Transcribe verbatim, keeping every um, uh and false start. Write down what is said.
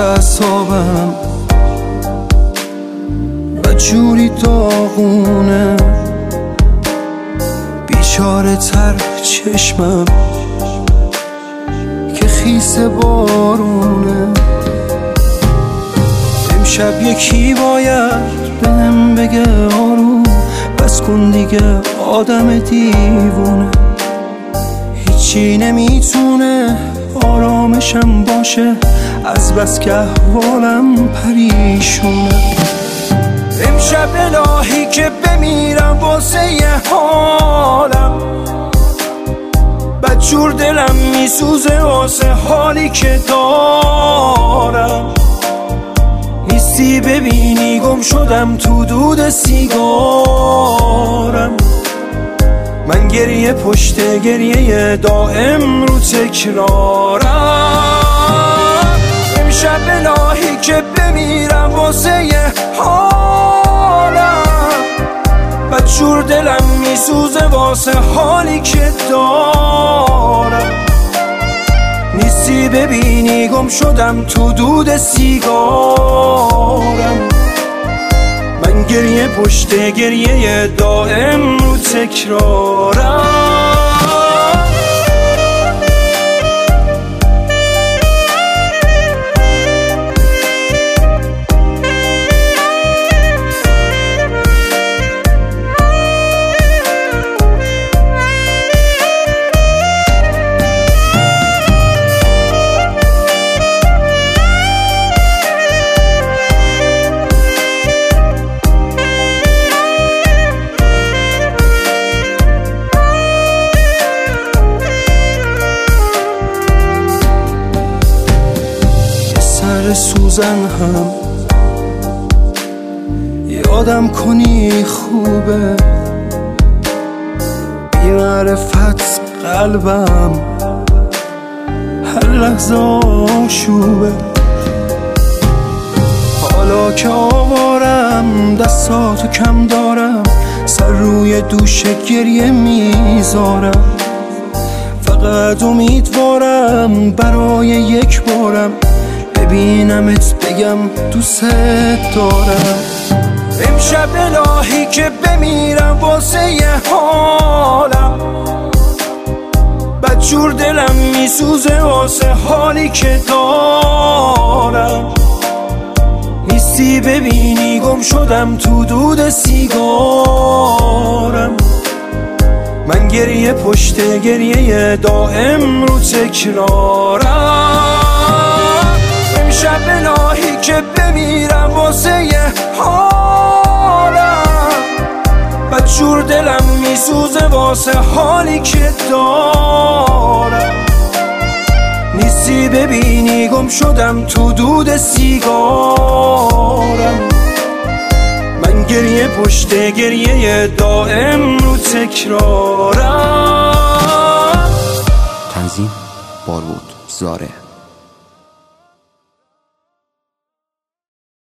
اعصابم و جوری داغونه، بیچاره تر چشمم که خیس بارونه. امشب یکی باید بهم بگه آروم بس کن دیگه آدم دیوونه، هیچی نمیتونه آرامشم باشه از بس که احوالم پریشونه. امشب الهی که بمیرم واسه یه حالم، بدجور دلم میسوزه واسه حالی که دارم. نیستی ببینی گم شدم تو دود سیگارم، من گریه پشت گریه دائم رو تکرارم. امشب الهی که بمیرم واسه یه حالم، بدجور دلم میسوزه واسه حالی که دارم. نیستی ببینی گم شدم تو دود سیگارم، من گریه پشت گریه دائم رو تکرارم. سوزن هم یادم کنی خوبه، بی معرفت قلبم هر لحظه آشوبه. حالا که آوارم دستاتو کم دارم، سر روی دوش گریه میذارم. فقط امیدوارم برای یک بارم ببینمت بگم دوست دارم. امشب الهی که بمیرم واسه یه حالم، بدجور دلم میسوزه واسه حالی که دارم. نیستی ببینی گم شدم تو دود سیگارم، من گریه پشت گریه دائم رو تکرارم. امشب الهی که بمیرم واسه یه حالم، بدجور دلم میسوزه واسه حالی که دارم. نیستی ببینی گم شدم تو دود سیگارم، من گریه پشت گریه دائم رو تکرارم. تنظیم بارود زاره.